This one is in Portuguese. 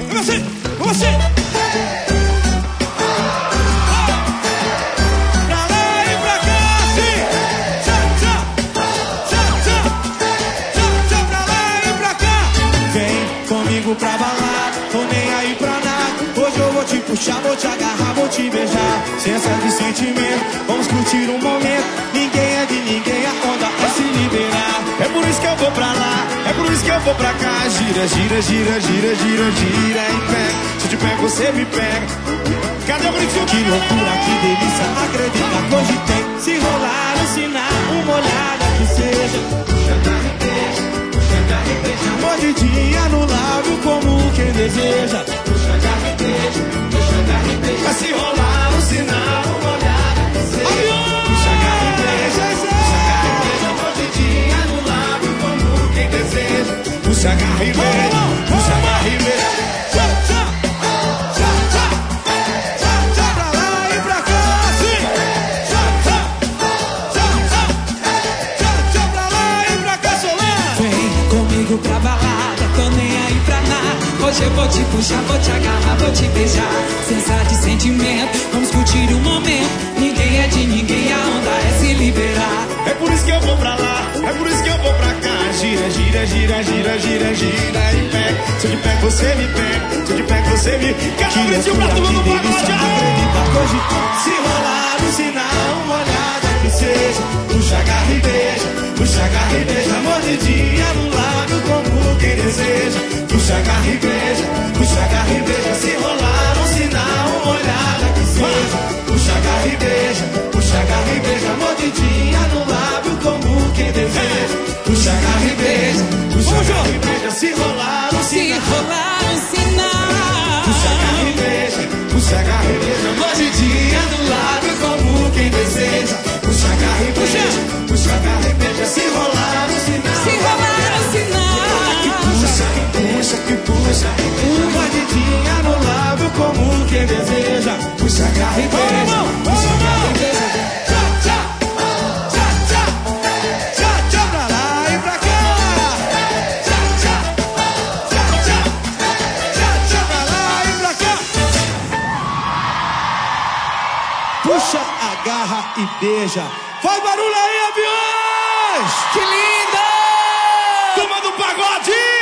você, você. Pra lá e pra cá, sim. Tchau, tchau. Tchau, tchau. Tchau, tchau, pra lá e pra cá. Vem comigo pra balada, tô nem aí pra nada. Hoje eu vou te puxar, vou te agarrar, vou te beijar. Sensa de sentimento, vamos curtir um momento. Ninguém é de ninguém, a onda é se liberar. É por isso que eu vou pra lá, é por isso que eu vou pra cá. Gira, gira, gira, gira, gira, gira em pé. Se eu te pego, você me pega. Cadê o gritinho? Que loucura, que delícia, acredita que hoje tem. Se rolar no sinal, uma olhada que seja. Puxa, agarra e beija, puxa, agarra e beija. Mordidinha no lábio como quem deseja. Puxa, agarra e beija, puxa, agarra e beija. Mas se rolar no sinal, uma olhada que seja. Puxa, agarra e beija, puxa, agarra e beija. Mordidinha no lábio como quem deseja. Puxa, agarra e beija, puxa, agarra e beija. Pra balada, tô nem aí pra nada. Hoje eu vou te puxar, vou te agarrar, vou te beijar. Sensa de sentimento, vamos curtir o momento. Ninguém é de ninguém, a onda é se liberar. É por isso que eu vou pra lá, é por isso que eu vou pra cá. Gira, gira, gira, gira, gira, gira em pé. Se eu te pego, você me pega. Se eu te pego, você me... Quero um gritinho pra turma no pagode. Acredita que hoje se rolar no sinal, uma olhada que seja. Puxa, agarra e beija, puxa, agarra e beija. Mordidinha no lábio como quem deseja. Puxa, agarra e beija, puxa, agarra e beija. Se rolar no sinal, uma olhada que seja. Puxa, agarra e beija, puxa, agarra e beija. Mordidinha no lábio como quem deseja. Puxa, agarra e beija, puxa, agarra e beija. Se rolar no sinal, puxa, agarra e beija, puxa, agarra e beija. Mordidinha no lábio como quem deseja. Puxa, agarra e beija, puxa, agarra e beija. Se rolar no sinal, que puxa, mordidinha no lábio como quem deseja. Puxa, agarra e beija, puxa, agarra e beija. Tchau, tchau, tchau, tchau, tchau, tchau, pra lá e pra cá. Tchau, tchau, tchau, tchau, tchau, tchau, pra lá e pra cá. Puxa, agarra e beija. Faz barulho aí, aviões! Que lindo! Turma do pagode!